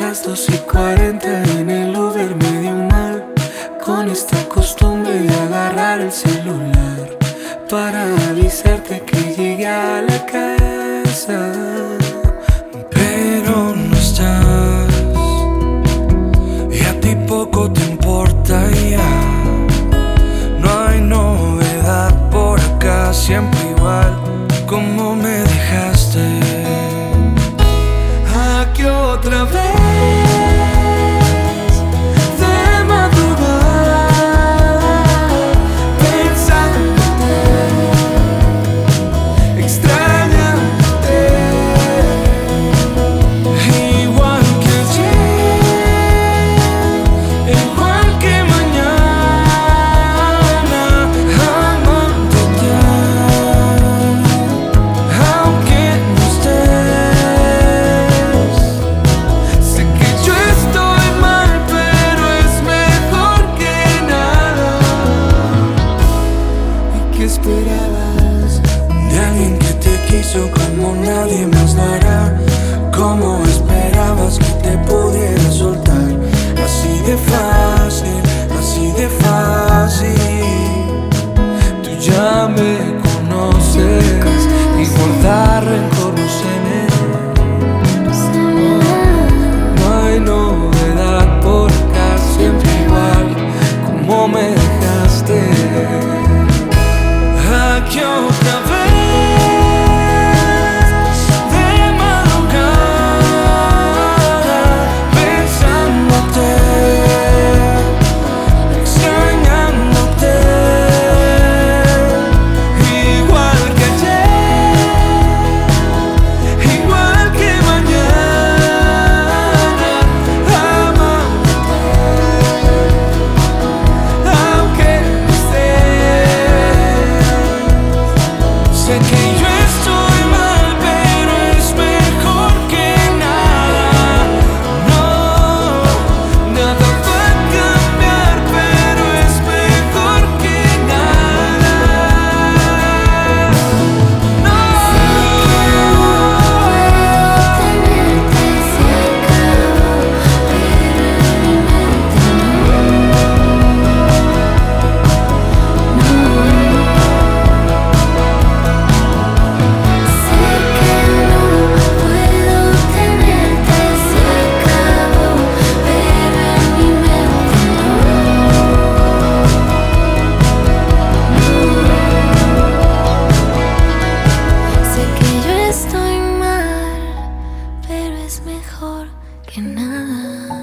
las 2:40 en el Uber medio mal, con esta costumbre de agarrar el celular para avisarte que llegué a la casa. Pero no estás, y a ti poco te importa ya. No hay novedad por acá, siempre igual como me dejaste. Aquí otra vez de madrugada, pensándote, extrañándote, Igual que ayer, igual que mañana, amándote, aunque no estés. sé que yo estoy mal, pero es mejor que nada. ¿Y qué esperabas? De alguien que te quiso como nadie más lo hará. ¿Cómo esperabas que te pudiera soltar? Así de fácil, así de fácil. Tú ya me conoces y guardar rencor no se me da. No hay novedad por acá, siempre igual como me dejaste. Aquí otra vez de madrugada, pensándote, extrañándote, igual que ayer, igual que mañana, amándote, aunque no estés. Sé que yo estoy mal, pero es mejor que nada. No, nada va a cambiar, pero es mejor que nada. No. Sé que yo estoy mal, pero es mejor que nada.